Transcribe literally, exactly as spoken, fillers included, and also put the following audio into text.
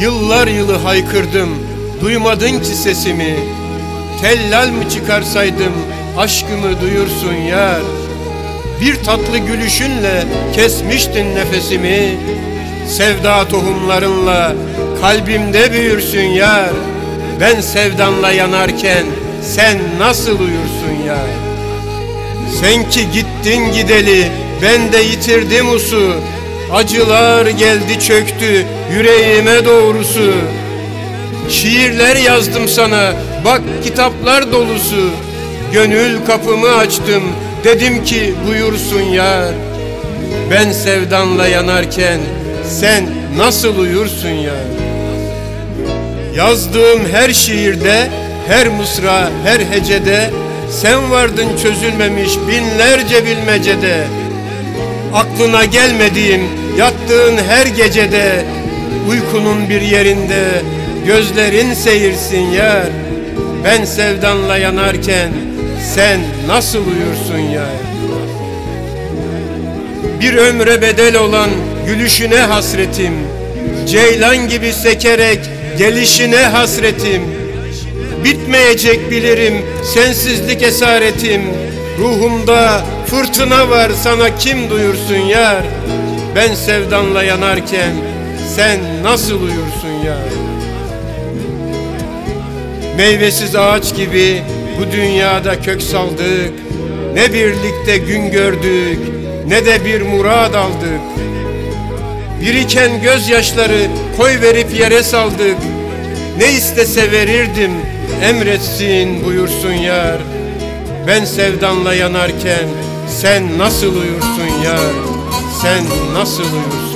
Yıllar yılı haykırdım, duymadın ki sesimi. Tellal mı çıkarsaydım, aşkımı duyursun yar. Bir tatlı gülüşünle kesmiştin nefesimi. Sevda tohumlarınla kalbimde büyürsün yar. Ben sevdanla yanarken sen nasıl uyursun yar? Sen ki gittin gideli, ben de yitirdim usu. Acılar geldi çöktü yüreğime doğrusu. Şiirler yazdım sana, bak kitaplar dolusu. Gönül kapımı açtım, dedim ki buyursun yar. Ben sevdanla yanarken sen nasıl uyursun yar? Yazdığım her şiirde, her mısra, her hecede sen vardın çözülmemiş binlerce bilmecede. Aklına gelmediğim yattığın her gecede, uykunun bir yerinde gözlerin seyirsin yar. Ben sevdanla yanarken sen nasıl uyursun yar? Bir ömre bedel olan gülüşüne hasretim, ceylan gibi sekerek gelişine hasretim. Bitmeyecek bilirim sensizlik esaretim. Ruhumda fırtına var, sana kim duyursun yar? Ben sevdanla yanarken sen nasıl uyursun yar? Meyvesiz ağaç gibi bu dünyada kök saldık. Ne birlikte gün gördük, ne de bir murad aldık. Biriken gözyaşları koy verip yere saldık. Ne istese verirdim, emretsin buyursun yar. Ben sevdanla yanarken sen nasıl uyursun yar? Sen nasıl uyursun?